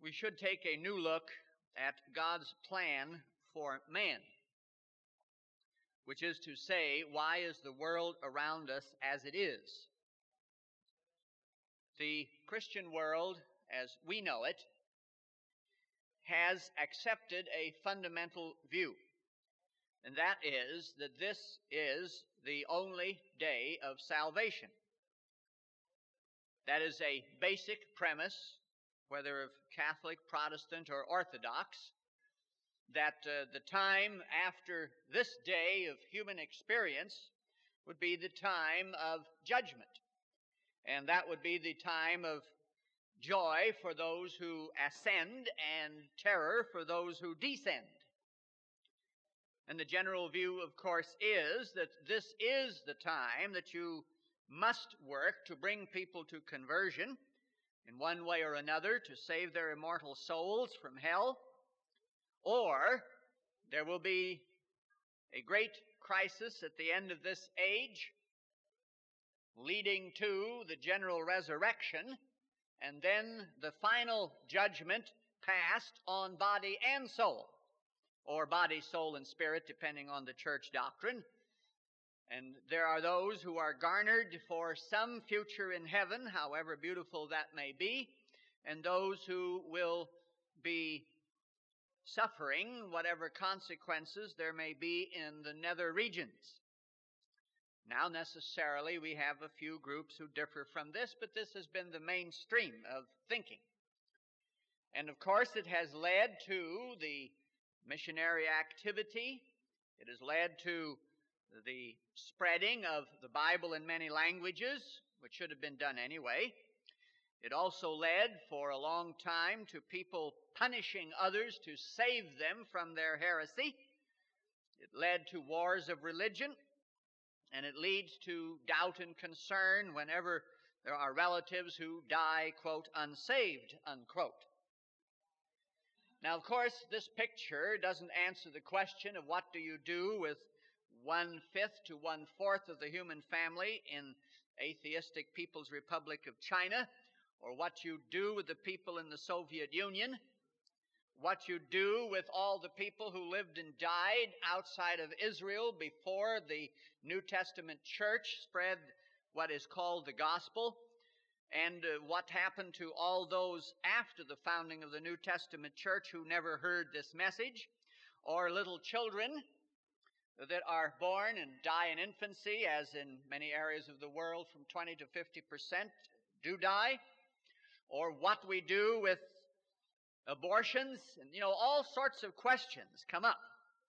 we should take a new look at God's plan for man, which is to say, why is the world around us as it is? The Christian world, as we know it, has accepted a fundamental view, and that is that this is the only day of salvation. That is a basic premise, whether of Catholic, Protestant, or Orthodox, that the time after this day of human experience would be the time of judgment. And that would be the time of joy for those who ascend and terror for those who descend. And the general view, of course, is that this is the time that you must work to bring people to conversion in one way or another to save their immortal souls from hell, or there will be a great crisis at the end of this age leading to the general resurrection and then the final judgment passed on body and soul, or body, soul, and spirit, depending on the church doctrine. And there are those who are garnered for some future in heaven, however beautiful that may be, and those who will be suffering whatever consequences there may be in the nether regions. Now, necessarily, we have a few groups who differ from this, but this has been the mainstream of thinking. And, of course, it has led to the missionary activity. It has led to the spreading of the Bible in many languages, which should have been done anyway. It also led for a long time to people punishing others to save them from their heresy. It led to wars of religion, and it leads to doubt and concern whenever there are relatives who die, quote, unsaved, unquote. Now, of course, this picture doesn't answer the question of what do you do with 1/5 to 1/4 of the human family in atheistic People's Republic of China, or what you do with the people in the Soviet Union, what you do with all the people who lived and died outside of Israel before the New Testament church spread what is called the gospel, and what happened to all those after the founding of the New Testament church who never heard this message, or little children that are born and die in infancy, as in many areas of the world from 20 to 50% do die, or what we do with abortions, and all sorts of questions come up.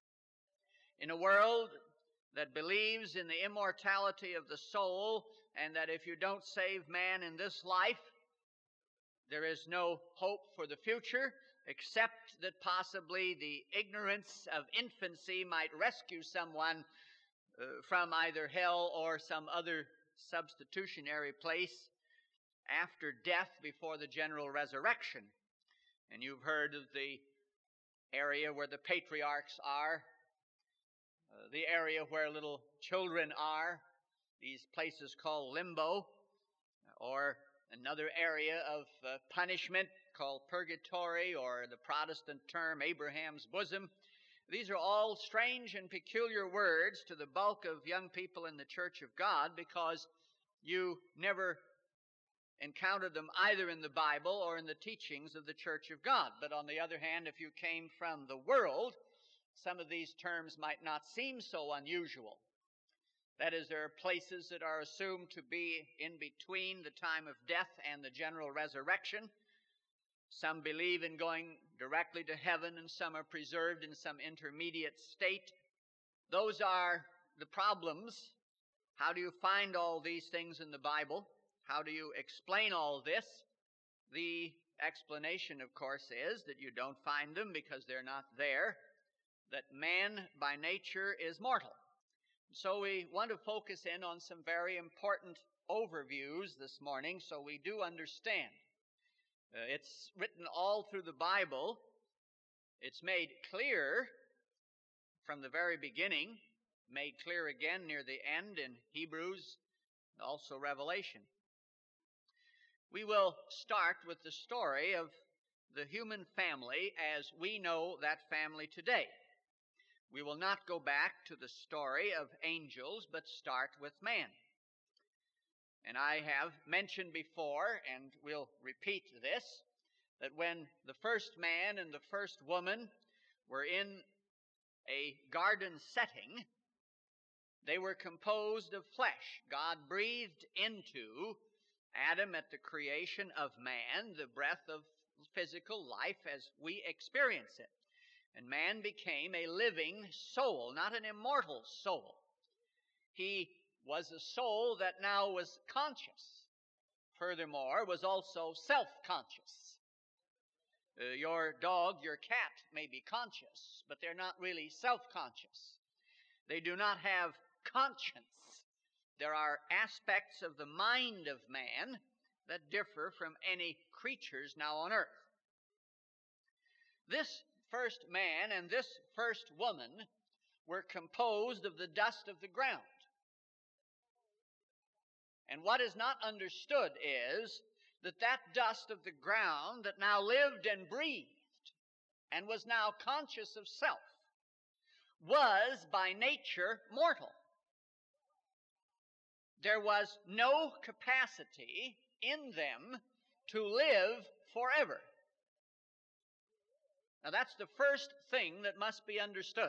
In a world that believes in the immortality of the soul, and that if you don't save man in this life, there is no hope for the future, except that possibly the ignorance of infancy might rescue someone from either hell or some other substitutionary place after death before the general resurrection. And you've heard of the area where the patriarchs are, the area where little children are, these places called limbo, or another area of punishment called purgatory, or the Protestant term Abraham's bosom. These are all strange and peculiar words to the bulk of young people in the Church of God, because you never encountered them either in the Bible or in the teachings of the Church of God. But on the other hand, if you came from the world, some of these terms might not seem so unusual. That is, there are places that are assumed to be in between the time of death and the general resurrection. Some believe in going directly to heaven, and some are preserved in some intermediate state. Those are the problems. How do you find all these things in the Bible? How do you explain all this? The explanation, of course, is that you don't find them because they're not there, that man by nature is mortal. So we want to focus in on some very important overviews this morning so we do understand. It's written all through the Bible. It's made clear from the very beginning, made clear again near the end in Hebrews, and also Revelation. We will start with the story of the human family as we know that family today. We will not go back to the story of angels, but start with man. And I have mentioned before, and we'll repeat this, that when the first man and the first woman were in a garden setting, they were composed of flesh. God breathed into Adam at the creation of man the breath of physical life as we experience it. And man became a living soul, not an immortal soul. He was a soul that now was conscious. Furthermore, was also self-conscious. Your dog, your cat may be conscious, but they're not really self-conscious. They do not have conscience. There are aspects of the mind of man that differ from any creatures now on earth. This first man and this first woman were composed of the dust of the ground. And what is not understood is that that dust of the ground that now lived and breathed and was now conscious of self was by nature mortal. There was no capacity in them to live forever. Now that's the first thing that must be understood.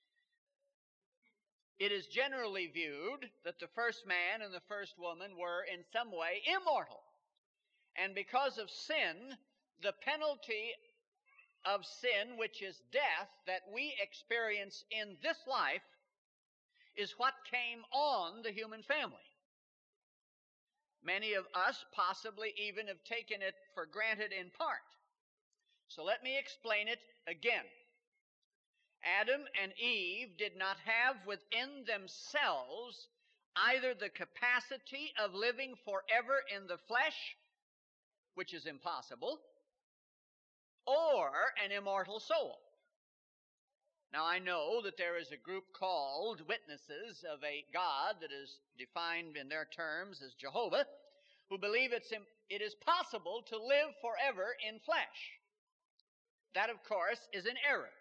It is generally viewed that the first man and the first woman were in some way immortal. And because of sin, the penalty of sin, which is death, that we experience in this life, is what came on the human family. Many of us possibly even have taken it for granted in part. So let me explain it again. Adam and Eve did not have within themselves either the capacity of living forever in the flesh, which is impossible, or an immortal soul. Now I know that there is a group called witnesses of a God that is defined in their terms as Jehovah, who believe it is possible to live forever in flesh. That, of course, is an error.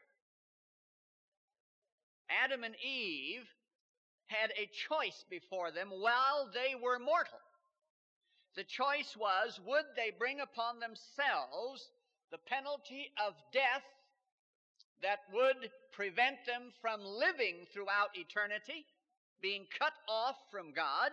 Adam and Eve had a choice before them while they were mortal. The choice was, would they bring upon themselves the penalty of death that would prevent them from living throughout eternity, being cut off from God,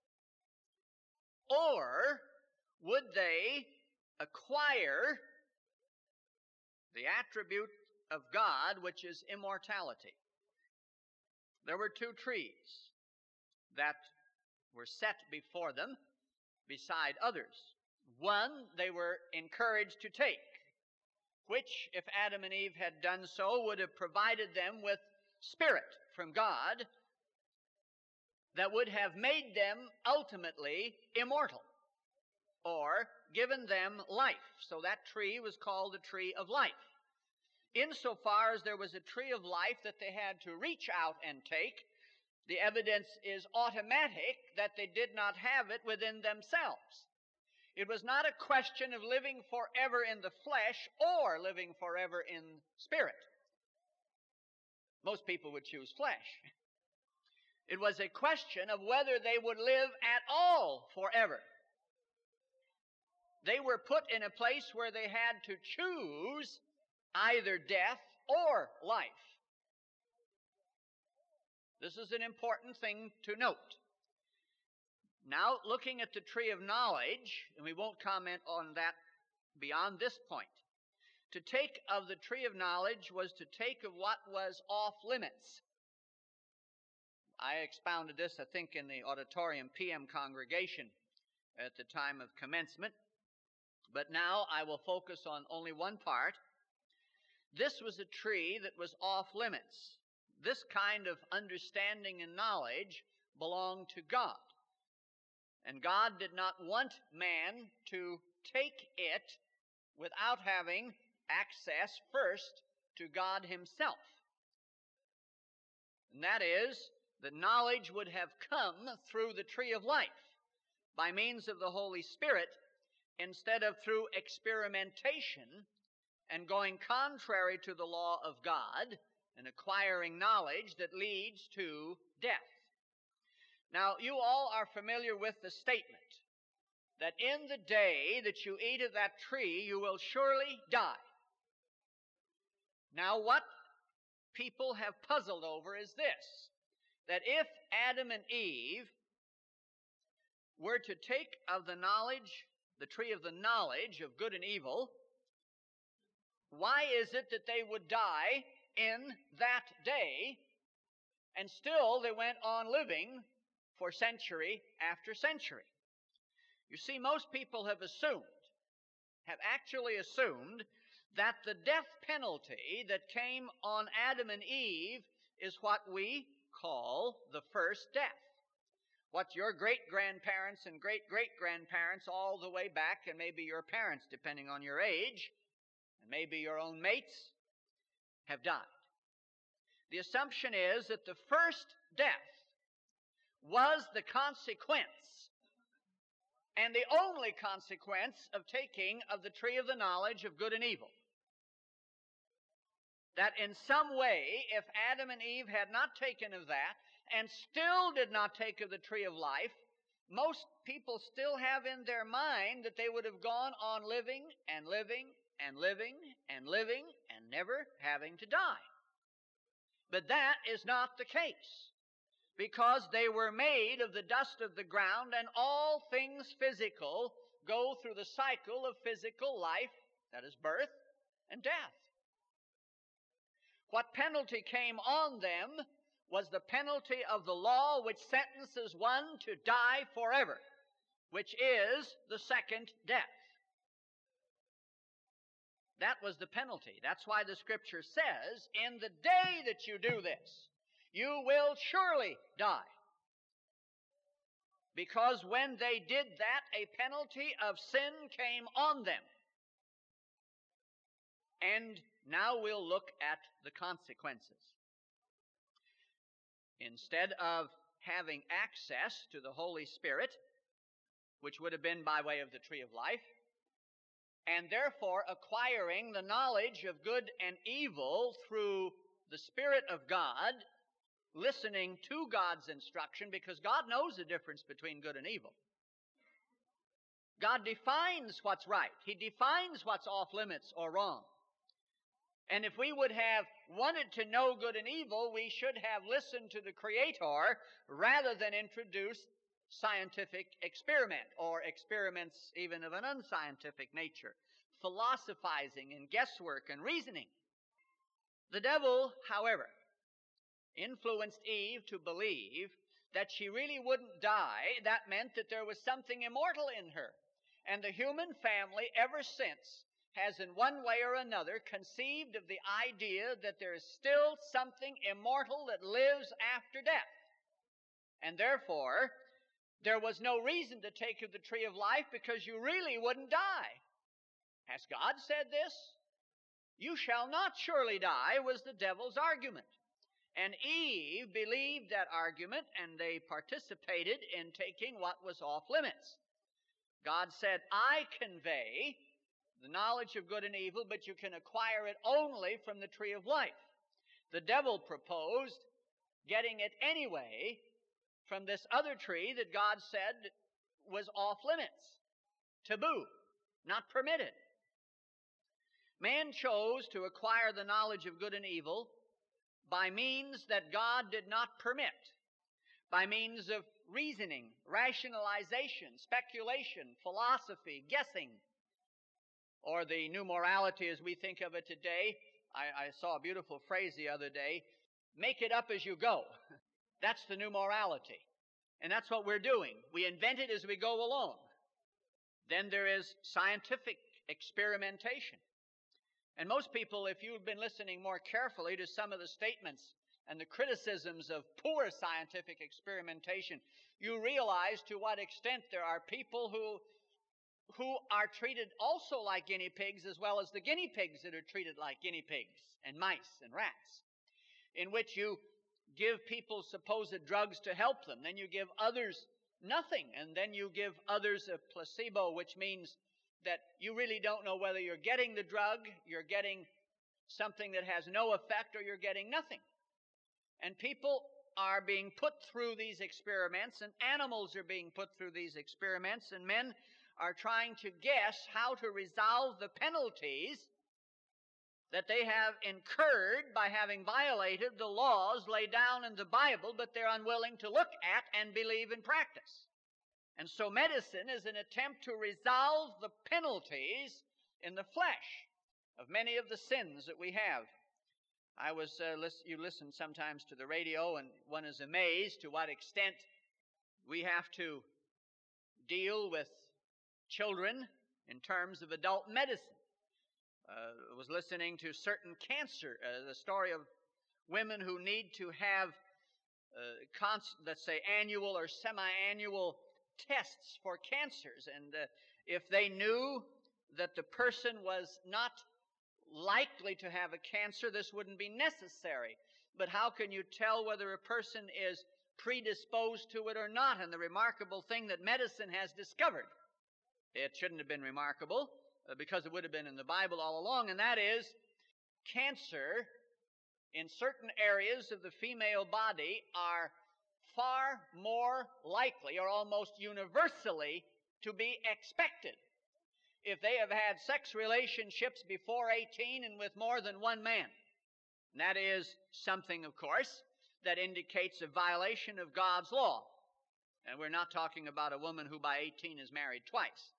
or would they acquire the attribute of God, which is immortality? There were two trees that were set before them beside others. One they were encouraged to take, which, if Adam and Eve had done so, would have provided them with spirit from God that would have made them ultimately immortal, or given them life. So that tree was called the tree of life. Insofar as there was a tree of life that they had to reach out and take, the evidence is automatic that they did not have it within themselves. It was not a question of living forever in the flesh or living forever in spirit. Most people would choose flesh. It was a question of whether they would live at all forever. They were put in a place where they had to choose either death or life. This is an important thing to note. Now, looking at the tree of knowledge, and we won't comment on that beyond this point. To take of the tree of knowledge was to take of what was off limits. I expounded this, I think, in the auditorium PM congregation at the time of commencement. But now I will focus on only one part. This was a tree that was off limits. This kind of understanding and knowledge belonged to God. And God did not want man to take it without having access first to God himself. And that is, the knowledge would have come through the tree of life by means of the Holy Spirit instead of through experimentation and going contrary to the law of God and acquiring knowledge that leads to death. Now, you all are familiar with the statement that in the day that you eat of that tree, you will surely die. Now, what people have puzzled over is this, that if Adam and Eve were to take of the knowledge, the tree of the knowledge of good and evil, why is it that they would die in that day, and still they went on living for century after century? You see, most people have actually assumed that the death penalty that came on Adam and Eve is what we call the first death. What your great-grandparents and great-great-grandparents all the way back, and maybe your parents, depending on your age, and maybe your own mates, have died. The assumption is that the first death was the consequence, and the only consequence, of taking of the tree of the knowledge of good and evil. That in some way, if Adam and Eve had not taken of that, and still did not take of the tree of life, most people still have in their mind that they would have gone on living and living and living and living and never having to die. But that is not the case, because they were made of the dust of the ground, and all things physical go through the cycle of physical life, that is birth and death. What penalty came on them was the penalty of the law which sentences one to die forever, which is the second death. That was the penalty. That's why the Scripture says, in the day that you do this, you will surely die. Because when they did that, a penalty of sin came on them. And now we'll look at the consequences. Instead of having access to the Holy Spirit, which would have been by way of the tree of life, and therefore acquiring the knowledge of good and evil through the Spirit of God, listening to God's instruction, because God knows the difference between good and evil. God defines what's right. He defines what's off limits or wrong. And if we would have wanted to know good and evil, we should have listened to the Creator rather than introduce scientific experiment, or experiments even of an unscientific nature, philosophizing and guesswork and reasoning. The devil, however, influenced Eve to believe that she really wouldn't die. That meant that there was something immortal in her. And the human family ever since has in one way or another conceived of the idea that there is still something immortal that lives after death. And therefore, there was no reason to take of the tree of life, because you really wouldn't die. Has God said this? You shall not surely die, was the devil's argument. And Eve believed that argument, and they participated in taking what was off limits. God said, I convey the knowledge of good and evil, but you can acquire it only from the tree of life. The devil proposed getting it anyway from this other tree that God said was off limits, taboo, not permitted. Man chose to acquire the knowledge of good and evil by means that God did not permit, by means of reasoning, rationalization, speculation, philosophy, guessing, or the new morality as we think of it today. I saw a beautiful phrase the other day, make it up as you go. That's the new morality. And that's what we're doing. We invent it as we go along. Then there is scientific experimentation. And most people, if you've been listening more carefully to some of the statements and the criticisms of poor scientific experimentation, you realize to what extent there are people who are treated also like guinea pigs, as well as the guinea pigs that are treated like guinea pigs and mice and rats, in which you give people supposed drugs to help them, then you give others nothing, and then you give others a placebo, which means that you really don't know whether you're getting the drug, you're getting something that has no effect, or you're getting nothing. And people are being put through these experiments, and animals are being put through these experiments, and men are trying to guess how to resolve the penalties that they have incurred by having violated the laws laid down in the Bible, but they're unwilling to look at and believe in practice. And so medicine is an attempt to resolve the penalties in the flesh of many of the sins that we have. You listen sometimes to the radio, and one is amazed to what extent we have to deal with children in terms of adult medicine. I was listening to certain cancer, the story of women who need to have, let's say, annual or semi-annual tests for cancers. And if they knew that the person was not likely to have a cancer, this wouldn't be necessary. But how can you tell whether a person is predisposed to it or not? And the remarkable thing that medicine has discovered, it shouldn't have been remarkable, because it would have been in the Bible all along, and that is cancer in certain areas of the female body are far more likely, or almost universally, to be expected if they have had sex relationships before 18 and with more than one man. And that is something, of course, that indicates a violation of God's law. And we're not talking about a woman who by 18 is married twice.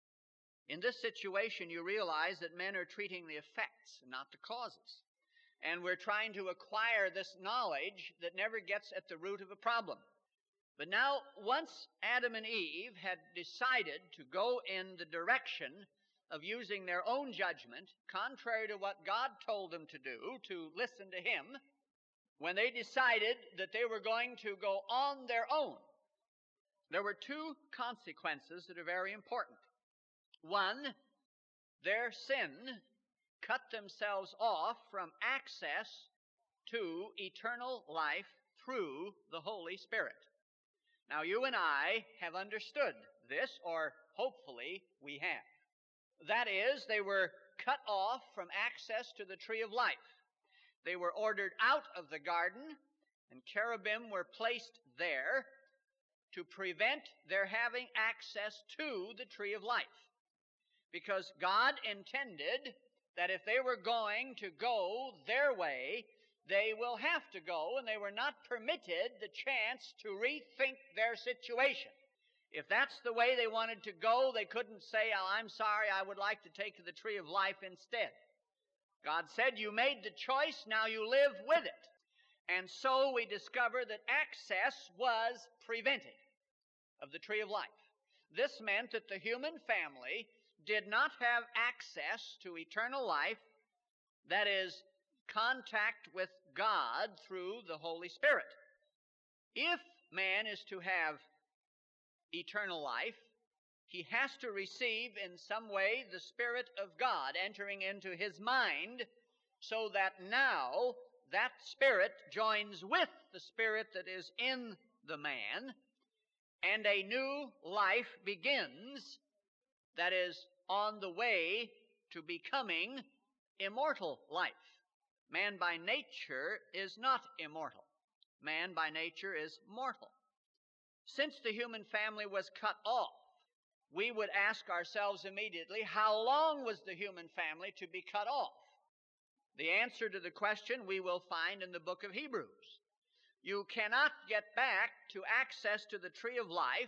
In this situation, you realize that men are treating the effects and not the causes. And we're trying to acquire this knowledge that never gets at the root of a problem. But now, once Adam and Eve had decided to go in the direction of using their own judgment, contrary to what God told them to do, to listen to Him, when they decided that they were going to go on their own, there were two consequences that are very important. One, their sin cut themselves off from access to eternal life through the Holy Spirit. Now, you and I have understood this, or hopefully we have. That is, they were cut off from access to the tree of life. They were ordered out of the garden, and cherubim were placed there to prevent their having access to the tree of life. Because God intended that if they were going to go their way, they will have to go, and they were not permitted the chance to rethink their situation. If that's the way they wanted to go, they couldn't say, "Oh, I'm sorry, I would like to take the tree of life instead." God said, "You made the choice, now you live with it." And so we discover that access was prevented of the tree of life. This meant that the human family did not have access to eternal life, that is, contact with God through the Holy Spirit. If man is to have eternal life, he has to receive in some way the Spirit of God entering into his mind, so that now that Spirit joins with the Spirit that is in the man, and a new life begins that is on the way to becoming immortal life. Man by nature is not immortal. Man by nature is mortal. Since the human family was cut off, we would ask ourselves immediately, how long was the human family to be cut off? The answer to the question we will find in the book of Hebrews. You cannot get back to access to the tree of life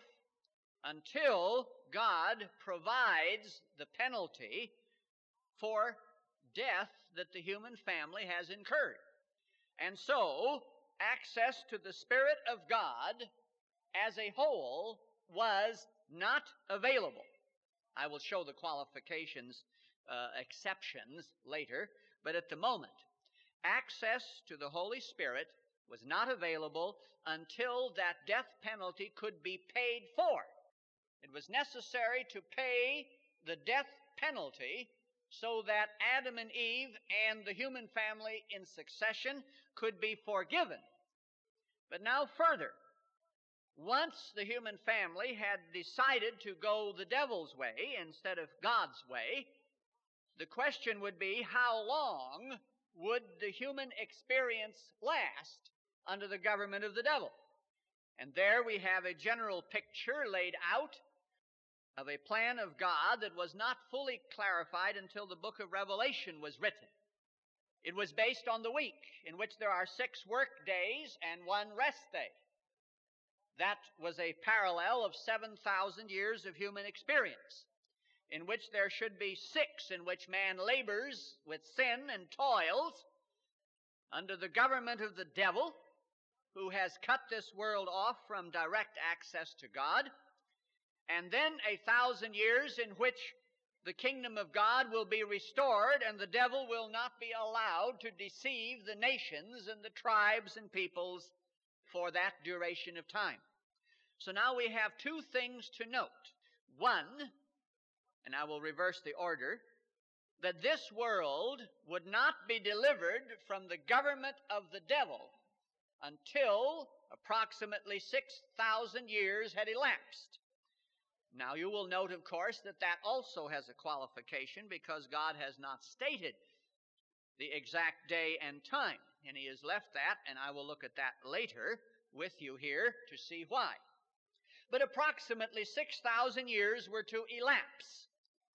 until God provides the penalty for death that the human family has incurred. And so, access to the Spirit of God as a whole was not available. I will show the qualifications, exceptions later, but at the moment, access to the Holy Spirit was not available until that death penalty could be paid for. It was necessary to pay the death penalty so that Adam and Eve and the human family in succession could be forgiven. But now further, Once the human family had decided to go the devil's way instead of God's way, the question would be, how long would the human experience last under the government of the devil? And there we have a general picture laid out of a plan of God that was not fully clarified until the book of Revelation was written. It was based on the week, in which there are 6 work days and 1 rest day. That was a parallel of 7,000 years of human experience, in which there should be 6 in which man labors with sin and toils under the government of the devil, who has cut this world off from direct access to God, and then 1,000 years in which the kingdom of God will be restored and the devil will not be allowed to deceive the nations and the tribes and peoples for that duration of time. So now we have 2 things to note. One, and I will reverse the order, that this world would not be delivered from the government of the devil until approximately 6,000 years had elapsed. Now you will note, of course, that that also has a qualification, because God has not stated the exact day and time, and He has left that, and I will look at that later with you here to see why. But approximately 6,000 years were to elapse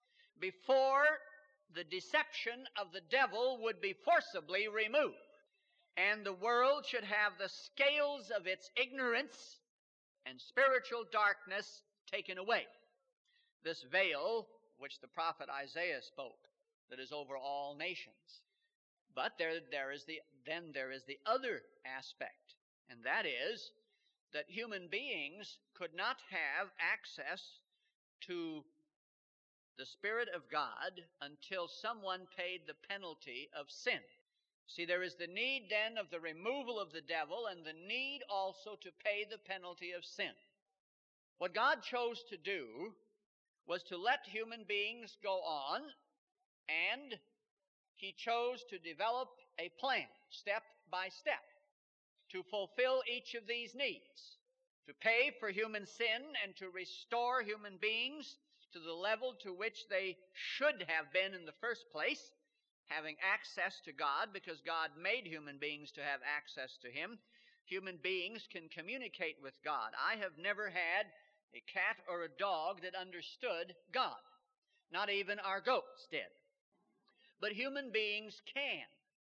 before the deception of the devil would be forcibly removed, and the world should have the scales of its ignorance and spiritual darkness taken away. This veil which the prophet Isaiah spoke, that is over all nations. But there is the other aspect, and that is that human beings could not have access to the Spirit of God until someone paid the penalty of sin. See, there is the need then of the removal of the devil, and the need also to pay the penalty of sin. What God chose to do was to let human beings go on, and He chose to develop a plan, step by step, to fulfill each of these needs, to pay for human sin and to restore human beings to the level to which they should have been in the first place, having access to God, because God made human beings to have access to Him. Human beings can communicate with God. I have never had a cat or a dog that understood God. Not even our goats did. But human beings can.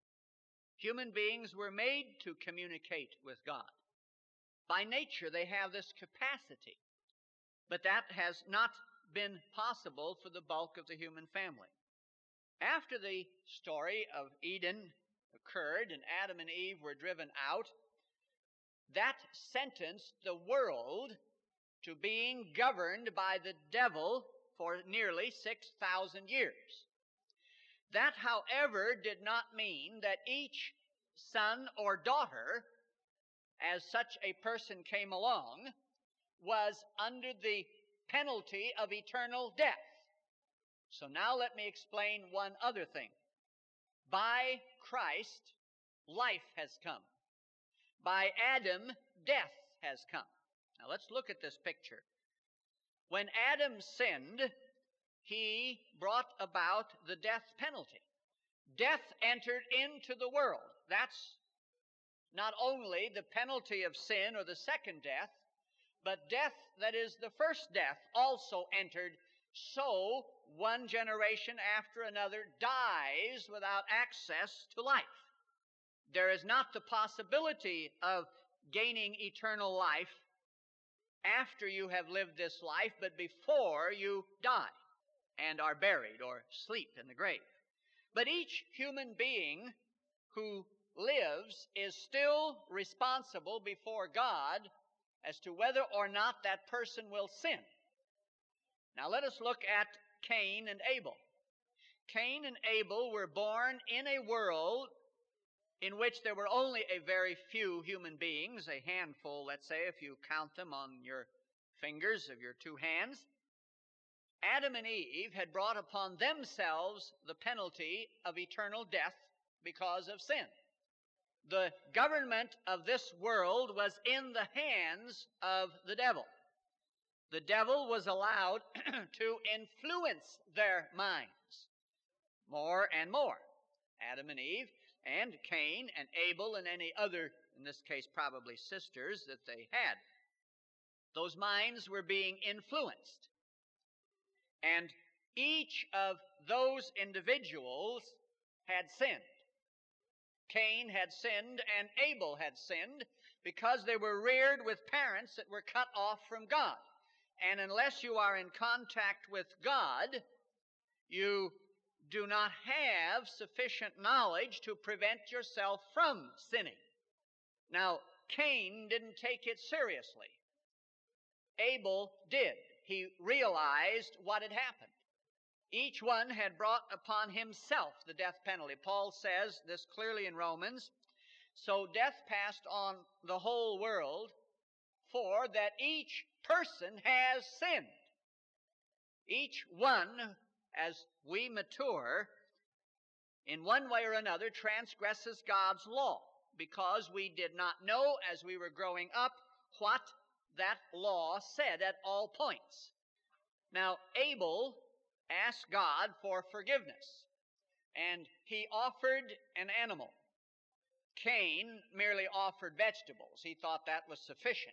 Human beings were made to communicate with God. By nature, they have this capacity. But that has not been possible for the bulk of the human family. After the story of Eden occurred and Adam and Eve were driven out, that sentenced the world to being governed by the devil for nearly 6,000 years. That, however, did not mean that each son or daughter, as such a person came along, was under the penalty of eternal death. So now let me explain one other thing. By Christ, life has come. By Adam, death has come. Now let's look at this picture. When Adam sinned, he brought about the death penalty. Death entered into the world. That's not only the penalty of sin or the second death, but death, that is the first death, also entered. So one generation after another dies without access to life. There is not the possibility of gaining eternal life after you have lived this life, but before you die and are buried or sleep in the grave. But each human being who lives is still responsible before God as to whether or not that person will sin. Now let us look at Cain and Abel. Cain and Abel were born in a world in which there were only a very few human beings, a handful, let's say, if you count them on your fingers of your 2 hands. Adam and Eve had brought upon themselves the penalty of eternal death because of sin. the government of this world was in the hands of the devil. The devil was allowed to influence their minds more and more. Adam and Eve and Cain and Abel and any other, in this case probably sisters, that they had. Those minds were being influenced. And each of those individuals had sinned. Cain had sinned and Abel had sinned because they were reared with parents that were cut off from God. And unless you are in contact with God, you do not have sufficient knowledge to prevent yourself from sinning. Now, Cain didn't take it seriously. Abel did. He realized what had happened. Each one had brought upon himself the death penalty. Paul says this clearly in Romans, so death passed on the whole world, for that each person has sinned. Each one, as we mature, in one way or another transgresses God's law, because we did not know as we were growing up what that law said at all points. Now, Abel asked God for forgiveness, and he offered an animal. Cain merely offered vegetables. He thought that was sufficient,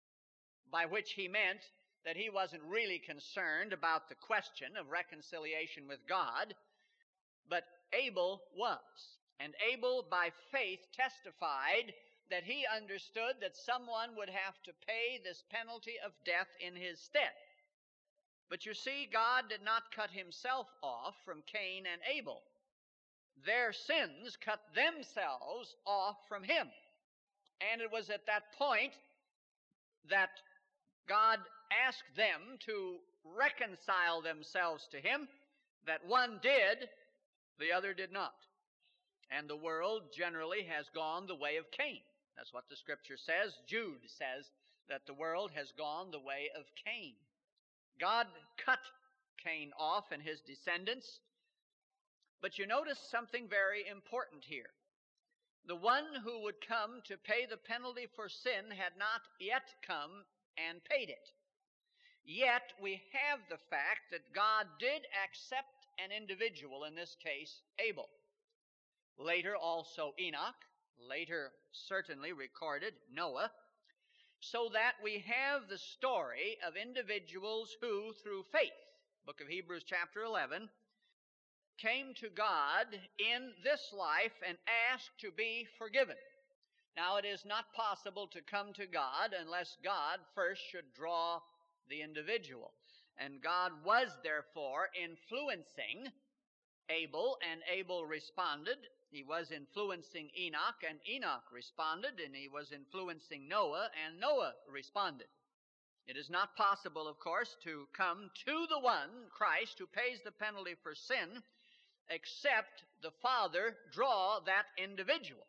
by which he meant that he wasn't really concerned about the question of reconciliation with God, but Abel was. And Abel, by faith, testified that he understood that someone would have to pay this penalty of death in his stead. But you see, God did not cut himself off from Cain and Abel. Their sins cut themselves off from him. And it was at that point that God asked them to reconcile themselves to him, that one did, the other did not. And the world generally has gone the way of Cain. That's what the Scripture says. Jude says that the world has gone the way of Cain. God cut Cain off and his descendants. But you notice something very important here. The one who would come to pay the penalty for sin had not yet come and paid it. Yet we have the fact that God did accept an individual, in this case Abel. Later also Enoch, later certainly recorded Noah, so that we have the story of individuals who, through faith, book of Hebrews chapter 11, came to God in this life and asked to be forgiven. Now, it is not possible to come to God unless God first should draw the individual. And God was therefore influencing Abel, and Abel responded. He was influencing Enoch, and Enoch responded, and he was influencing Noah, and Noah responded. It is not possible, of course, to come to the one, Christ, who pays the penalty for sin, except the Father draw that individual.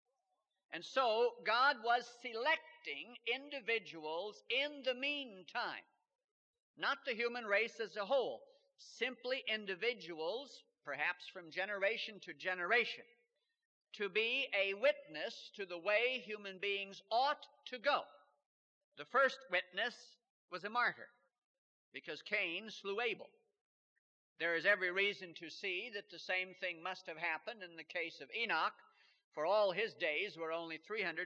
And so God was selecting individuals in the meantime, not the human race as a whole, simply individuals, perhaps from generation to generation, to be a witness to the way human beings ought to go. The first witness was a martyr, because Cain slew Abel. There is every reason to see that the same thing must have happened in the case of Enoch, for all his days were only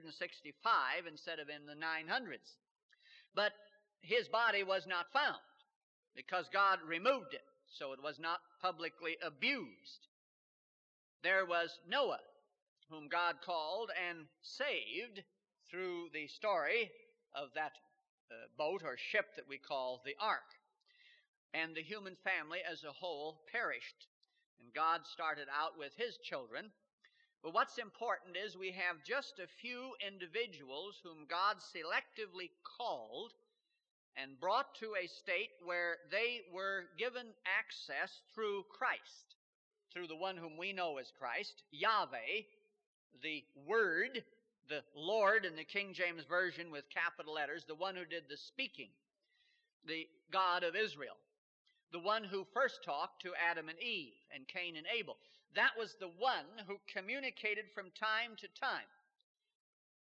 365 instead of in the 900s. But his body was not found, because God removed it, so it was not publicly abused. There was Noah, whom God called and saved through the story of that boat or ship that we call the ark. And the human family as a whole perished. And God started out with his children. But what's important is we have just a few individuals whom God selectively called and brought to a state where they were given access through Christ, through the one whom we know as Christ, Yahweh, the Word, the Lord in the King James Version with capital letters, the one who did the speaking, the God of Israel, the one who first talked to Adam and Eve and Cain and Abel. That was the one who communicated from time to time.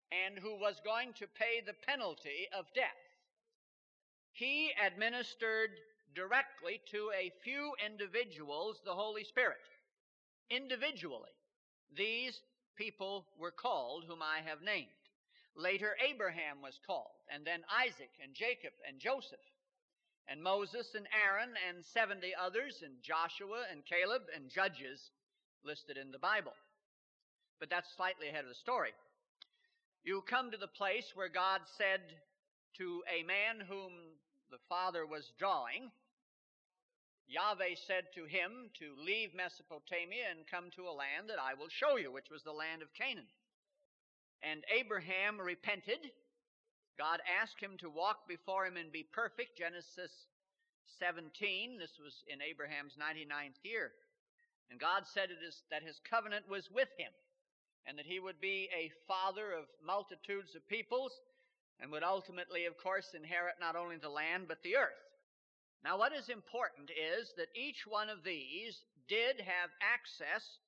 and who was going to pay the penalty of death. He administered directly to a few individuals the Holy Spirit. Individually, these people were called whom I have named. Later, Abraham was called, and then Isaac and Jacob and Joseph, and Moses and Aaron and 70 others, and Joshua and Caleb and judges listed in the Bible. But that's slightly ahead of the story. You come to the place where God said to a man whom the Father was drawing, Yahweh said to him to leave Mesopotamia and come to a land that I will show you, which was the land of Canaan. And Abraham repented. God asked him to walk before him and be perfect, Genesis 17. This was in Abraham's 99th year. And God said that his covenant was with him, and that he would be a father of multitudes of peoples, and would ultimately, of course, inherit not only the land, but the earth. Now, what is important is that each one of these did have access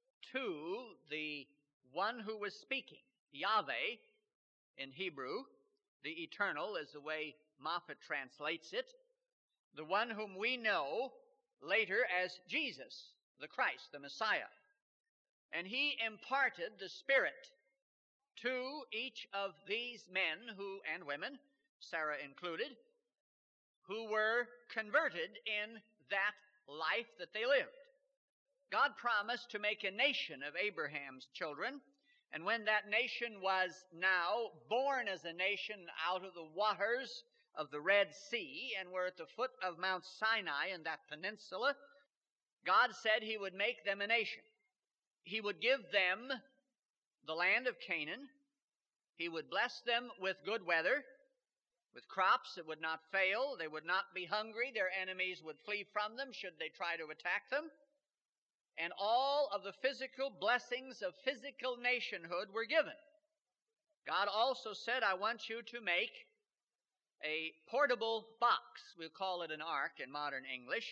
to the one who was speaking. Yahweh, in Hebrew, the eternal is the way Moffat translates it, the one whom we know later as Jesus, the Christ, the Messiah. And he imparted the Spirit to each of these men and women, Sarah included, who were converted in that life that they lived. God promised to make a nation of Abraham's children, and when that nation was now born as a nation out of the waters of the Red Sea and were at the foot of Mount Sinai in that peninsula, God said he would make them a nation. He would give them the land of Canaan. He would bless them with good weather, with crops that would not fail. They would not be hungry. Their enemies would flee from them should they try to attack them. And all of the physical blessings of physical nationhood were given. God also said, I want you to make a portable box, we'll call it an ark in modern English,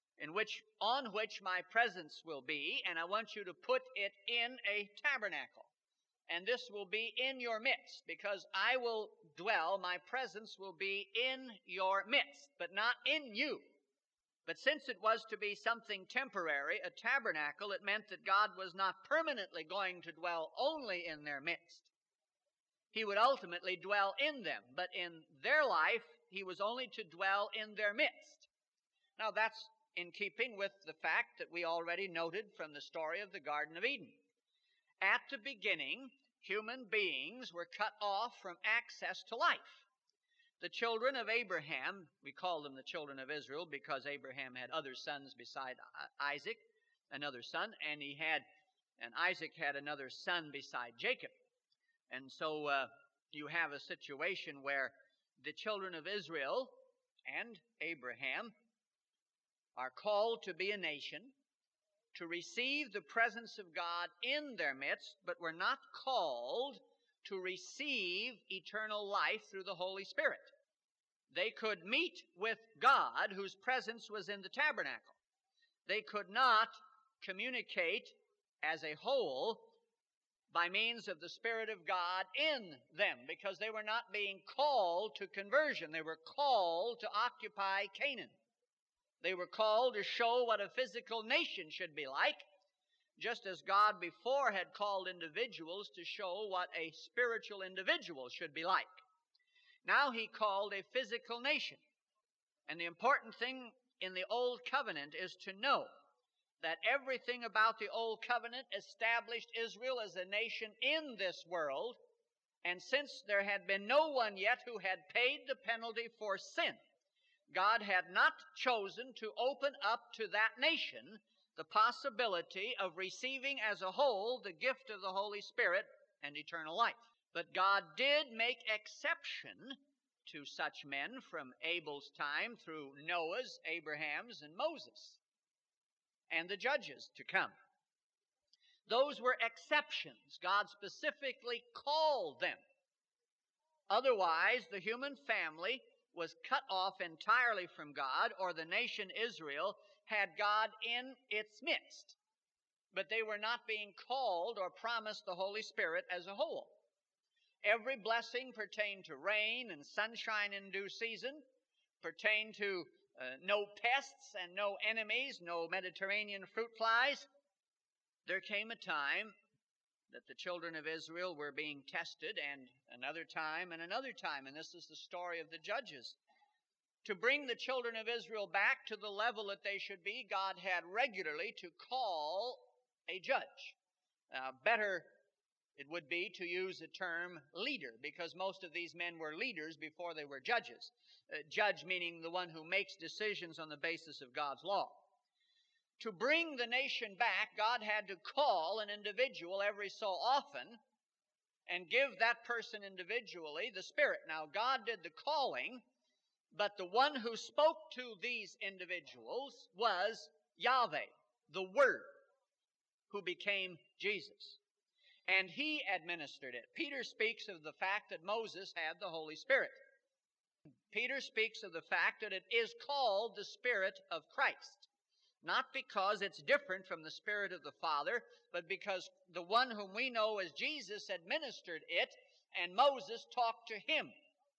on which my presence will be, and I want you to put it in a tabernacle. And this will be in your midst, because I will dwell, my presence will be in your midst, but not in you. But since it was to be something temporary, a tabernacle, it meant that God was not permanently going to dwell only in their midst. He would ultimately dwell in them, but in their life, he was only to dwell in their midst. Now that's in keeping with the fact that we already noted from the story of the Garden of Eden. At the beginning, human beings were cut off from access to life. The children of Abraham, we call them the children of Israel because Abraham had other sons beside Isaac, another son, and Isaac had another son beside Jacob. And so you have a situation where the children of Israel and Abraham are called to be a nation, to receive the presence of God in their midst, but were not called to receive eternal life through the Holy Spirit. They could meet with God, whose presence was in the tabernacle. They could not communicate as a whole by means of the Spirit of God in them, because they were not being called to conversion. They were called to occupy Canaan. They were called to show what a physical nation should be like, just as God before had called individuals to show what a spiritual individual should be like. Now he called a physical nation. And the important thing in the Old Covenant is to know that everything about the Old Covenant established Israel as a nation in this world, and since there had been no one yet who had paid the penalty for sin, God had not chosen to open up to that nation the possibility of receiving as a whole the gift of the Holy Spirit and eternal life. But God did make exception to such men from Abel's time through Noah's, Abraham's, and Moses, and the judges to come. Those were exceptions. God specifically called them. Otherwise, the human family was cut off entirely from God, or the nation Israel had God in its midst. But they were not being called or promised the Holy Spirit as a whole. Every blessing pertained to rain and sunshine in due season, pertained to no pests and no enemies, no Mediterranean fruit flies. There came a time that the children of Israel were being tested, and another time, and this is the story of the judges. To bring the children of Israel back to the level that they should be, God had regularly to call a judge. Better it would be to use the term leader, because most of these men were leaders before they were judges. Judge meaning the one who makes decisions on the basis of God's law. To bring the nation back, God had to call an individual every so often and give that person individually the Spirit. Now, God did the calling, but the one who spoke to these individuals was Yahweh, the Word, who became Jesus. And He administered it. Peter speaks of the fact that Moses had the Holy Spirit. Peter speaks of the fact that it is called the Spirit of Christ. Not because it's different from the Spirit of the Father, but because the one whom we know as Jesus administered it, and Moses talked to Him.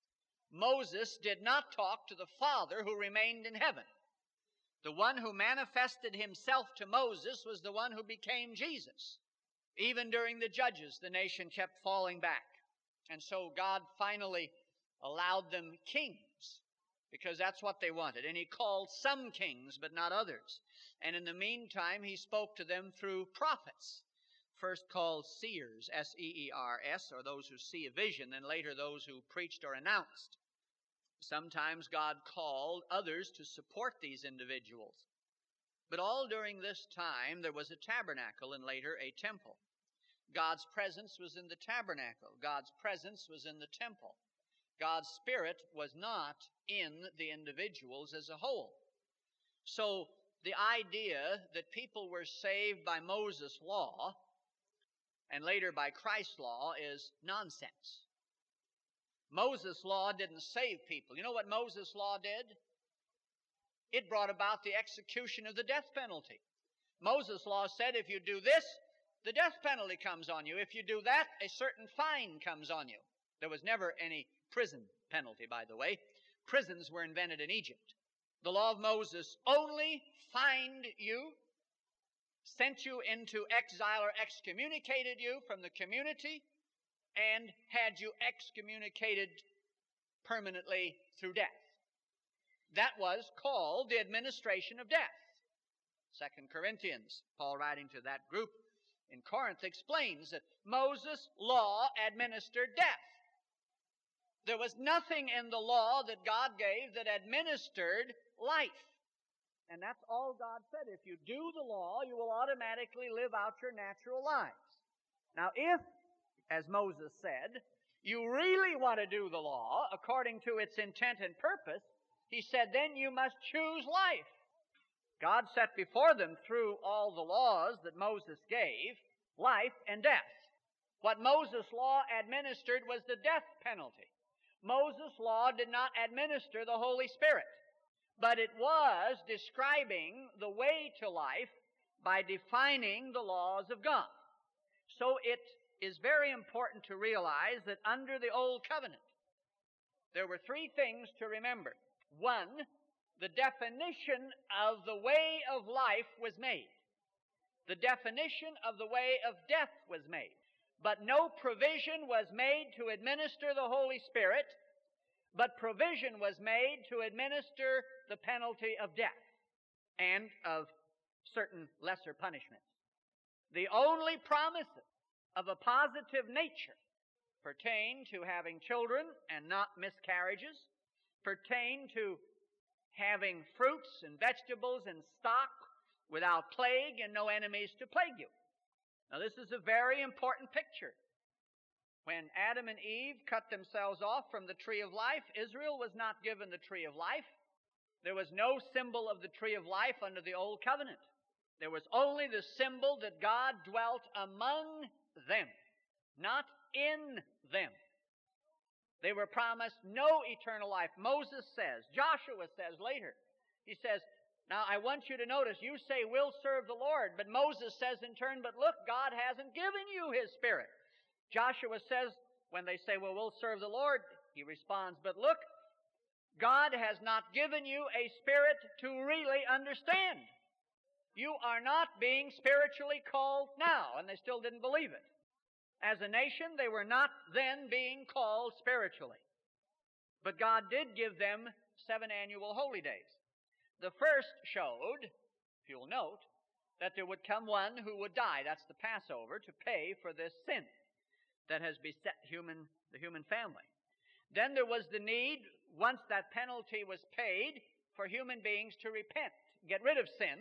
Moses did not talk to the Father who remained in heaven. The one who manifested Himself to Moses was the one who became Jesus. Even during the judges, the nation kept falling back. And so God finally allowed them kings, because that's what they wanted. And He called some kings, but not others. And in the meantime, He spoke to them through prophets. First called seers, S-E-E-R-S, or those who see a vision, then later those who preached or announced. Sometimes God called others to support these individuals. But all during this time, there was a tabernacle and later a temple. God's presence was in the tabernacle. God's presence was in the temple. God's Spirit was not in the individuals as a whole. So the idea that people were saved by Moses' law and later by Christ's law is nonsense. Moses' law didn't save people. You know what Moses' law did? It brought about the execution of the death penalty. Moses' law said if you do this, the death penalty comes on you. If you do that, a certain fine comes on you. There was never any prison penalty, by the way. Prisons were invented in Egypt. The law of Moses only fined you, sent you into exile or excommunicated you from the community, and had you excommunicated permanently through death. That was called the administration of death. 2 Corinthians, Paul writing to that group in Corinth, explains that Moses' law administered death. There was nothing in the law that God gave that administered life. And that's all God said. If you do the law, you will automatically live out your natural lives. Now, if, as Moses said, you really want to do the law according to its intent and purpose, he said, then you must choose life. God set before them through all the laws that Moses gave, life and death. What Moses' law administered was the death penalty. Moses' law did not administer the Holy Spirit, but it was describing the way to life by defining the laws of God. So it is very important to realize that under the Old Covenant, there were three things to remember. One, the definition of the way of life was made. The definition of the way of death was made. But no provision was made to administer the Holy Spirit, but provision was made to administer the penalty of death and of certain lesser punishments. The only promises of a positive nature pertain to having children and not miscarriages, pertain to having fruits and vegetables and stock without plague and no enemies to plague you. Now, this is a very important picture. When Adam and Eve cut themselves off from the tree of life, Israel was not given the tree of life. There was no symbol of the tree of life under the Old Covenant. There was only the symbol that God dwelt among them, not in them. They were promised no eternal life. Moses says, Joshua says later, he says, now I want you to notice, you say we'll serve the Lord, but Moses says in turn, but look, God hasn't given you His Spirit. Joshua says, when they say, well, we'll serve the Lord, he responds, but look, God has not given you a spirit to really understand. You are not being spiritually called now. And they still didn't believe it. As a nation, they were not then being called spiritually. But God did give them 7 annual holy days. The first showed, if you'll note, that there would come one who would die. That's the Passover, to pay for this sin that has beset the human family. Then there was the need, once that penalty was paid, for human beings to repent, get rid of sin,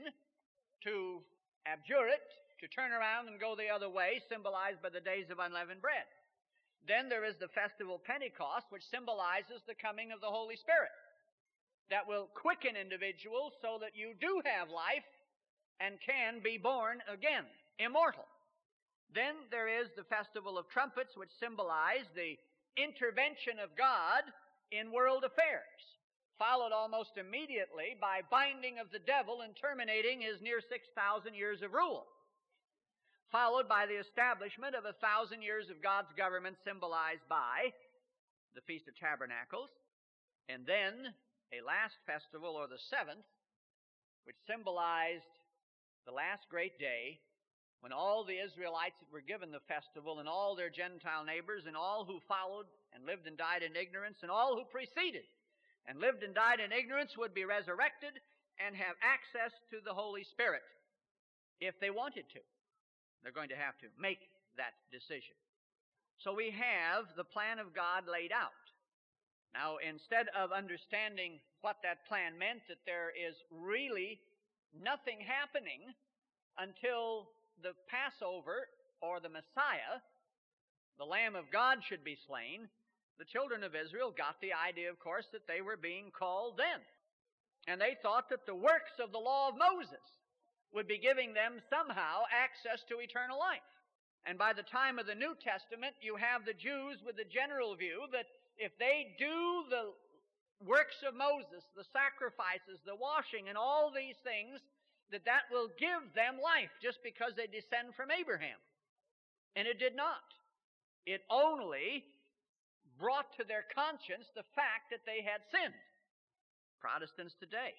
to abjure it, to turn around and go the other way, symbolized by the days of unleavened bread. Then there is the festival of Pentecost, which symbolizes the coming of the Holy Spirit, that will quicken individuals so that you do have life and can be born again, immortal. Then there is the festival of trumpets, which symbolize the intervention of God in world affairs, followed almost immediately by binding of the devil and terminating his near 6,000 years of rule, followed by the establishment of 1,000 years of God's government, symbolized by the Feast of Tabernacles, and then a last festival, or the 7th, which symbolized the last great day, when all the Israelites that were given the festival and all their Gentile neighbors and all who followed and lived and died in ignorance and all who preceded and lived and died in ignorance would be resurrected and have access to the Holy Spirit if they wanted to. They're going to have to make that decision. So we have the plan of God laid out. Now, instead of understanding what that plan meant, that there is really nothing happening until the Passover, or the Messiah, the Lamb of God, should be slain, the children of Israel got the idea, of course, that they were being called then. And they thought that the works of the law of Moses would be giving them somehow access to eternal life. And by the time of the New Testament, you have the Jews with the general view that if they do the works of Moses, the sacrifices, the washing, and all these things, that will give them life just because they descend from Abraham. And it did not. It only brought to their conscience the fact that they had sinned. Protestants today,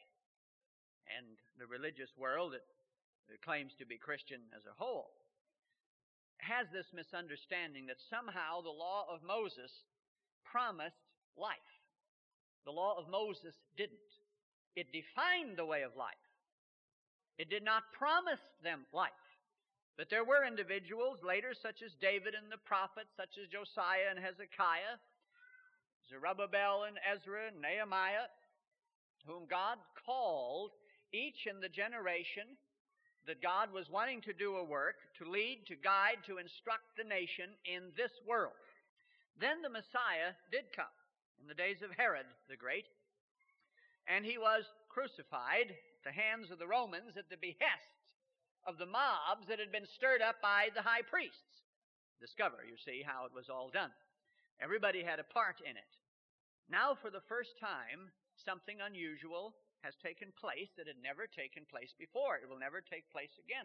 and the religious world that claims to be Christian as a whole, has this misunderstanding that somehow the law of Moses promised life. The law of Moses didn't. It defined the way of life. It did not promise them life. But there were individuals later, such as David and the prophets, such as Josiah and Hezekiah, Zerubbabel and Ezra and Nehemiah, whom God called, each in the generation that God was wanting to do a work, to lead, to guide, to instruct the nation in this world. Then the Messiah did come in the days of Herod the Great, and he was crucified at the hands of the Romans at the behest of the mobs that had been stirred up by the high priests. Discover, you see, how it was all done. Everybody had a part in it. Now, for the first time, something unusual has taken place that had never taken place before. It will never take place again.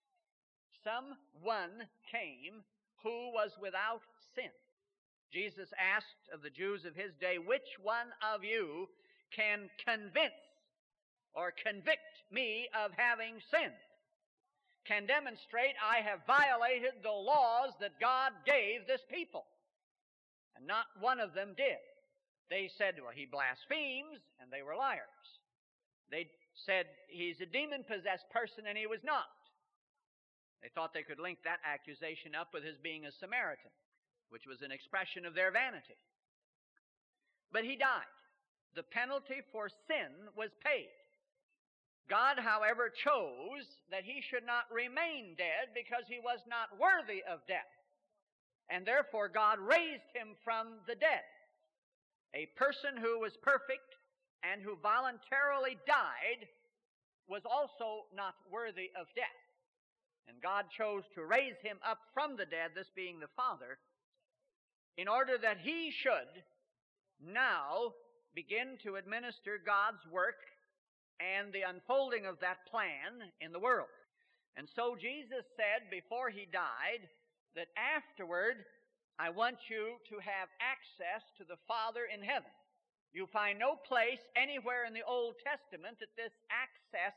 Someone came who was without sin. Jesus asked of the Jews of his day, which one of you can convince or convict me of having sinned? Can demonstrate I have violated the laws that God gave this people? And not one of them did. They said, well, he blasphemes, and they were liars. They said he's a demon-possessed person, and he was not. They thought they could link that accusation up with his being a Samaritan, which was an expression of their vanity. But he died. The penalty for sin was paid. God, however, chose that he should not remain dead because he was not worthy of death. And therefore God raised him from the dead. A person who was perfect and who voluntarily died was also not worthy of death. And God chose to raise him up from the dead, this being the Father, in order that he should now begin to administer God's work and the unfolding of that plan in the world. And so Jesus said before he died that afterward I want you to have access to the Father in heaven. You find no place anywhere in the Old Testament that this access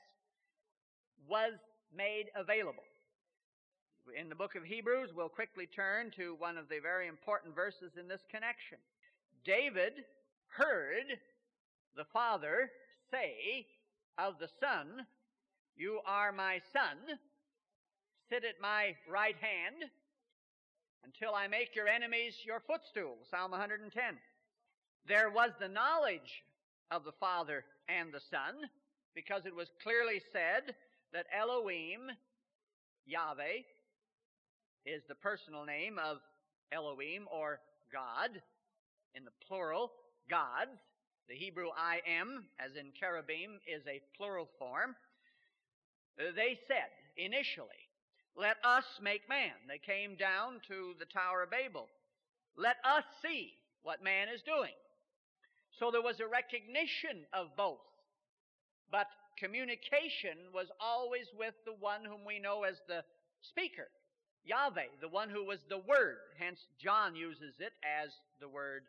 was made available. In the book of Hebrews, we'll quickly turn to one of the very important verses in this connection. David heard the Father say of the Son, "You are my Son, sit at my right hand until I make your enemies your footstool." Psalm 110. There was the knowledge of the Father and the Son, because it was clearly said that Elohim, Yahweh, is the personal name of Elohim, or God, in the plural, gods. The Hebrew I am, as in cherubim, is a plural form. They said, initially, "Let us make man." They came down to the Tower of Babel. "Let us see what man is doing." So there was a recognition of both. But communication was always with the one whom we know as the speaker, Yahweh, the one who was the Word. Hence, John uses it as the word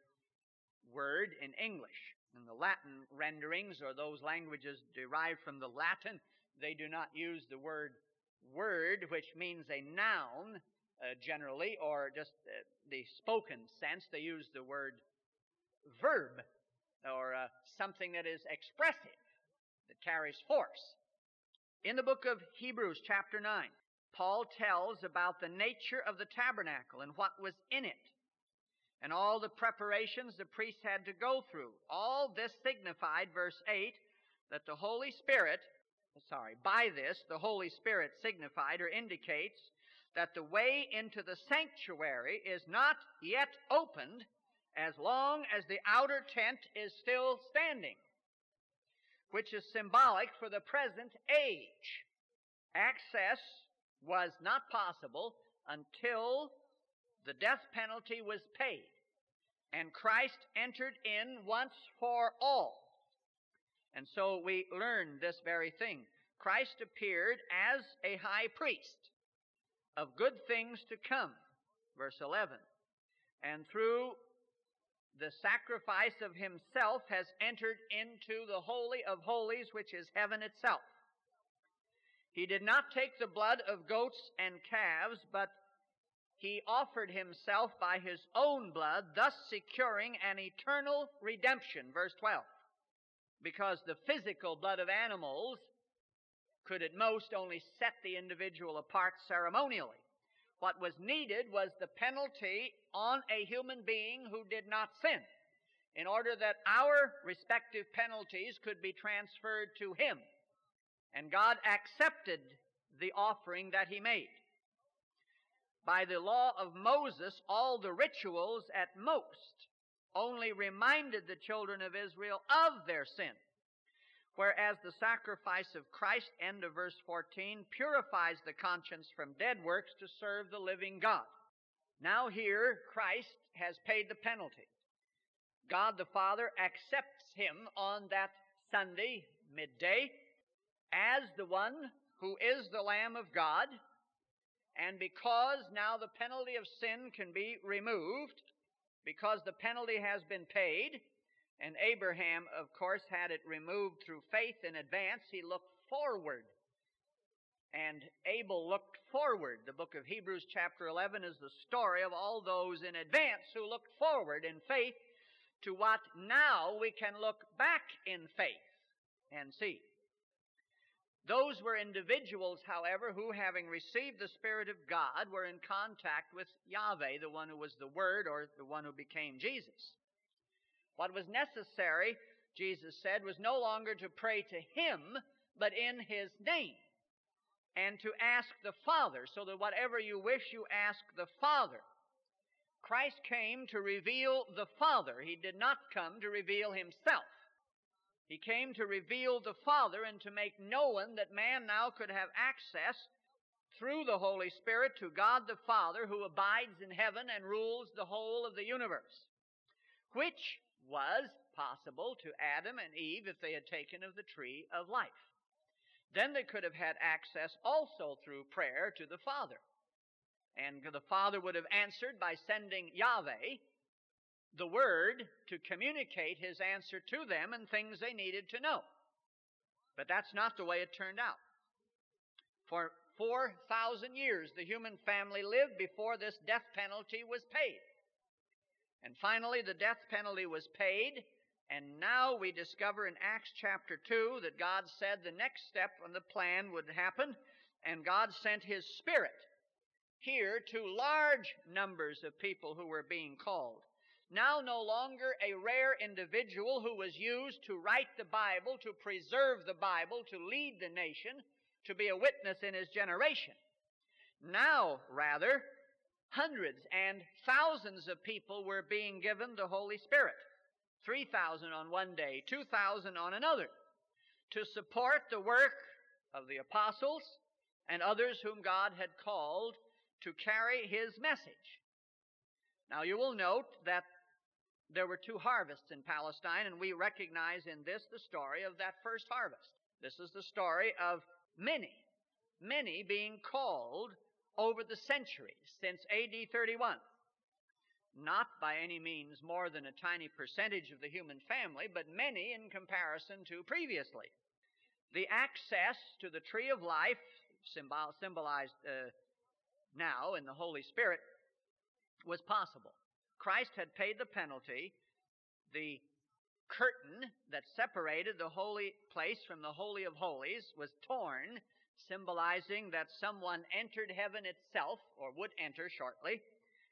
in English. In the Latin renderings, or those languages derived from the Latin, they do not use the word which means a noun generally, or just the spoken sense. They use the word verb, or something that is expressive, that carries force. In the book of Hebrews, chapter 9, Paul tells about the nature of the tabernacle and what was in it, and all the preparations the priests had to go through. All this signified, verse 8, that the Holy Spirit, by this, the Holy Spirit signified or indicates that the way into the sanctuary is not yet opened as long as the outer tent is still standing, which is symbolic for the present age. Access was not possible until the death penalty was paid and Christ entered in once for all. And so we learn this very thing. Christ appeared as a high priest of good things to come, verse 11, and through the sacrifice of himself has entered into the Holy of Holies, which is heaven itself. He did not take the blood of goats and calves, but he offered himself by his own blood, thus securing an eternal redemption, verse 12. Because the physical blood of animals could at most only set the individual apart ceremonially. What was needed was the penalty on a human being who did not sin, in order that our respective penalties could be transferred to him. And God accepted the offering that he made. By the law of Moses, all the rituals at most only reminded the children of Israel of their sin, whereas the sacrifice of Christ, end of verse 14, purifies the conscience from dead works to serve the living God. Now here, Christ has paid the penalty. God the Father accepts him on that Sunday, midday, as the one who is the Lamb of God, and because now the penalty of sin can be removed, because the penalty has been paid, and Abraham, of course, had it removed through faith in advance, he looked forward. And Abel looked forward. The book of Hebrews chapter 11 is the story of all those in advance who looked forward in faith to what now we can look back in faith and see. Those were individuals, however, who, having received the Spirit of God, were in contact with Yahweh, the one who was the Word, or the one who became Jesus. What was necessary, Jesus said, was no longer to pray to him, but in his name, and to ask the Father, so that whatever you wish, you ask the Father. Christ came to reveal the Father. He did not come to reveal himself. He came to reveal the Father and to make known that man now could have access through the Holy Spirit to God the Father, who abides in heaven and rules the whole of the universe, which was possible to Adam and Eve if they had taken of the tree of life. Then they could have had access also through prayer to the Father. And the Father would have answered by sending Yahweh, the Word, to communicate His answer to them and things they needed to know. But that's not the way it turned out. For 4,000 years, the human family lived before this death penalty was paid. And finally, the death penalty was paid, and now we discover in Acts chapter 2 that God said the next step on the plan would happen, and God sent His Spirit here to large numbers of people who were being called. Now no longer a rare individual who was used to write the Bible, to preserve the Bible, to lead the nation, to be a witness in his generation. Now, rather, hundreds and thousands of people were being given the Holy Spirit. 3,000 on one day, 2,000 on another, to support the work of the apostles and others whom God had called to carry His message. Now you will note that there were two harvests in Palestine, and we recognize in this the story of that first harvest. This is the story of many being called over the centuries since A.D. 31. Not by any means more than a tiny percentage of the human family, but many in comparison to previously. The access to the tree of life, symbolized now in the Holy Spirit, was possible. Christ had paid the penalty. The curtain that separated the holy place from the Holy of Holies was torn, symbolizing that someone entered heaven itself, or would enter shortly.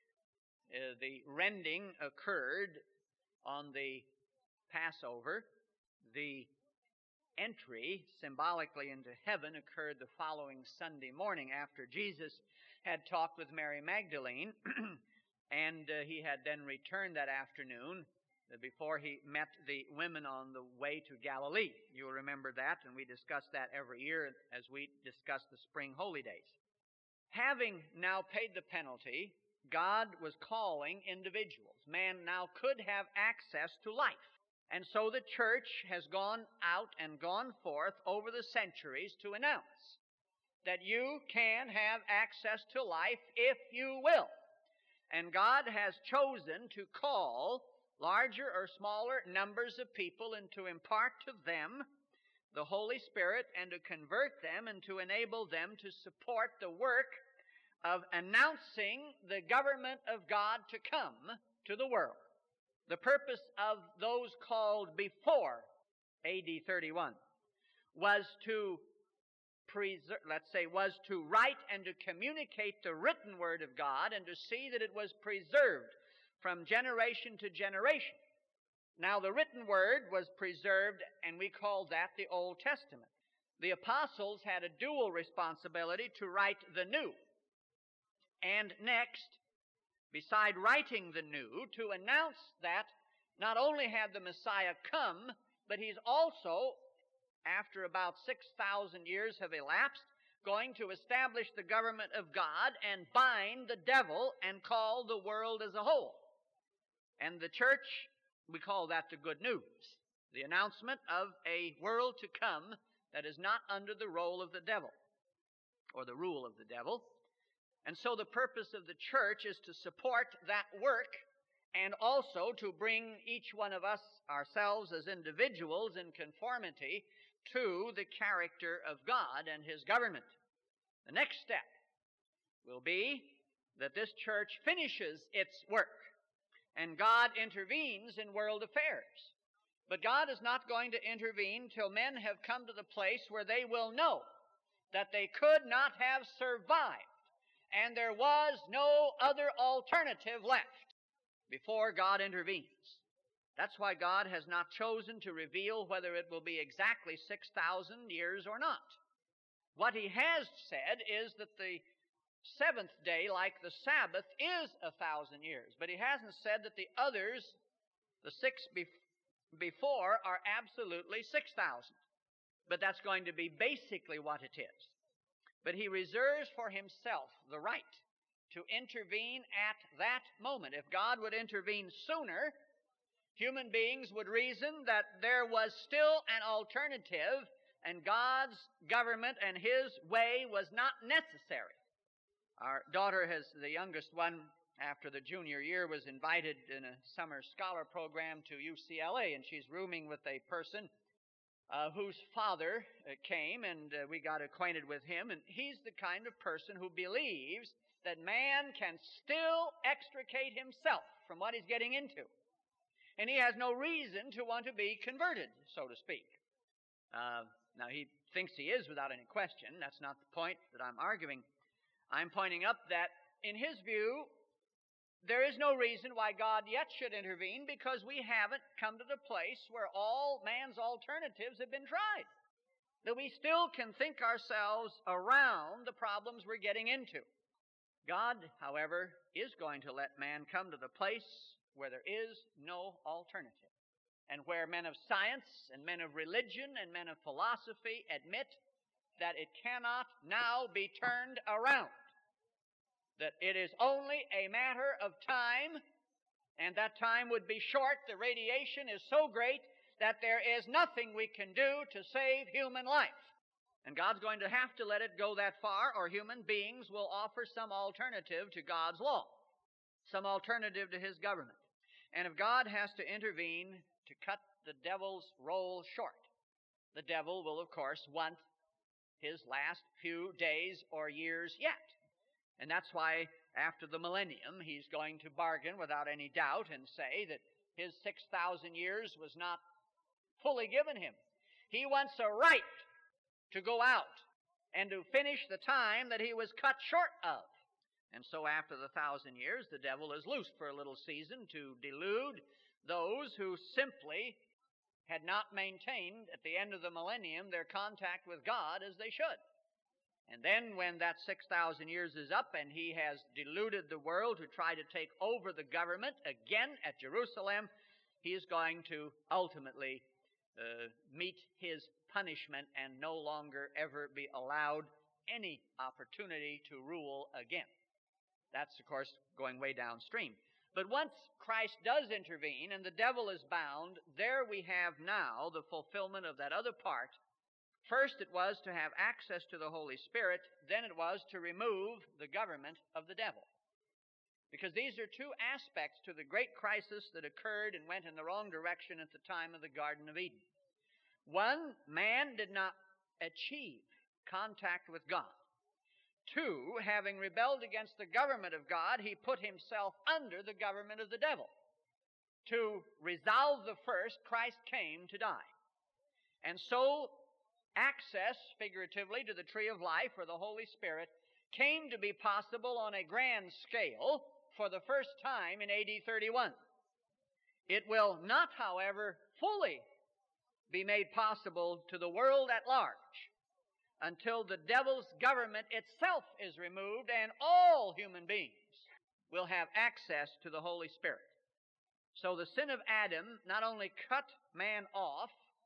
The rending occurred on the Passover. The entry, symbolically into heaven, occurred the following Sunday morning after Jesus had talked with Mary Magdalene, and he had then returned that afternoon before he met the women on the way to Galilee. You'll remember that, and we discuss that every year as we discuss the spring holy days. Having now paid the penalty, God was calling individuals. Man now could have access to life. And so the church has gone out and gone forth over the centuries to announce that you can have access to life if you will. And God has chosen to call larger or smaller numbers of people and to impart to them the Holy Spirit and to convert them and to enable them to support the work of announcing the government of God to come to the world. The purpose of those called before A.D. 31 was to write and to communicate the written Word of God and to see that it was preserved from generation to generation. Now, the written Word was preserved, and we call that the Old Testament. The apostles had a dual responsibility to write the New. And next, beside writing the New, to announce that not only had the Messiah come, but He's also, after about 6,000 years have elapsed, going to establish the government of God and bind the devil and call the world as a whole. And the church, we call that the good news, the announcement of a world to come that is not under the rule of the devil, or the rule of the devil. And so the purpose of the church is to support that work and also to bring each one of us, ourselves as individuals, in conformity to the character of God and His government. The next step will be that this church finishes its work and God intervenes in world affairs. But God is not going to intervene till men have come to the place where they will know that they could not have survived and there was no other alternative left before God intervenes. That's why God has not chosen to reveal whether it will be exactly 6,000 years or not. What He has said is that the seventh day, like the Sabbath, is 1,000 years. But He hasn't said that the others, the six before, are absolutely 6,000. But that's going to be basically what it is. But He reserves for Himself the right to intervene at that moment. If God would intervene sooner, human beings would reason that there was still an alternative and God's government and His way was not necessary. Our daughter the youngest one, after the junior year, was invited in a summer scholar program to UCLA, and she's rooming with a person whose father came, and we got acquainted with him, and he's the kind of person who believes that man can still extricate himself from what he's getting into. And he has no reason to want to be converted, so to speak. Now, he thinks he is without any question. That's not the point that I'm arguing. I'm pointing up that, in his view, there is no reason why God yet should intervene, because we haven't come to the place where all man's alternatives have been tried. That we still can think ourselves around the problems we're getting into. God, however, is going to let man come to the place where there is no alternative, and where men of science and men of religion and men of philosophy admit that it cannot now be turned around, that it is only a matter of time, and that time would be short. The radiation is so great that there is nothing we can do to save human life. And God's going to have to let it go that far, or human beings will offer some alternative to God's law, some alternative to His government. And if God has to intervene to cut the devil's roll short, the devil will, of course, want his last few days or years yet. And that's why after the millennium, he's going to bargain without any doubt and say that his 6,000 years was not fully given him. He wants a right to go out and to finish the time that he was cut short of. And so after the 1,000 years, the devil is loosed for a little season to delude those who simply had not maintained at the end of the millennium their contact with God as they should. And then when that 6,000 years is up and he has deluded the world to try to take over the government again at Jerusalem, he is going to ultimately meet his punishment and no longer ever be allowed any opportunity to rule again. That's, of course, going way downstream. But once Christ does intervene and the devil is bound, there we have now the fulfillment of that other part. First it was to have access to the Holy Spirit, then it was to remove the government of the devil. Because these are two aspects to the great crisis that occurred and went in the wrong direction at the time of the Garden of Eden. One, man did not achieve contact with God. Two, having rebelled against the government of God, he put himself under the government of the devil. To resolve the first, Christ came to die. And so, access, figuratively, to the tree of life, or the Holy Spirit, came to be possible on a grand scale for the first time in AD 31. It will not, however, fully be made possible to the world at large until the devil's government itself is removed and all human beings will have access to the Holy Spirit. So the sin of Adam not only cut man off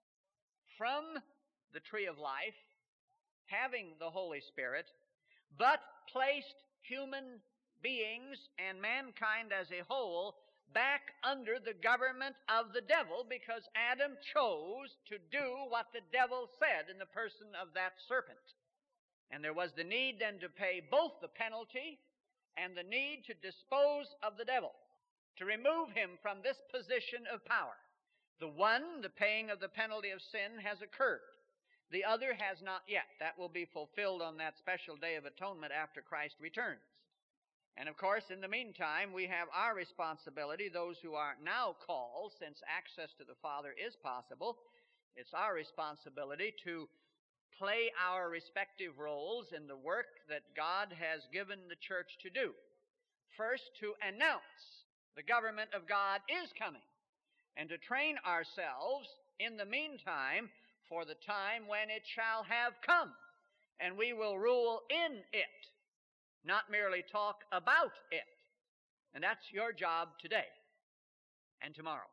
from the tree of life, having the Holy Spirit, but placed human beings and mankind as a whole back under the government of the devil, because Adam chose to do what the devil said in the person of that serpent. And there was the need then to pay both the penalty and the need to dispose of the devil, to remove him from this position of power. The one, the paying of the penalty of sin, has occurred. The other has not yet. That will be fulfilled on that special day of atonement after Christ returns. And of course, in the meantime, we have our responsibility, those who are now called, since access to the Father is possible. It's our responsibility to play our respective roles in the work that God has given the church to do. First, to announce the government of God is coming, and to train ourselves in the meantime for the time when it shall have come, and we will rule in it, not merely talk about it. And that's your job today and tomorrow.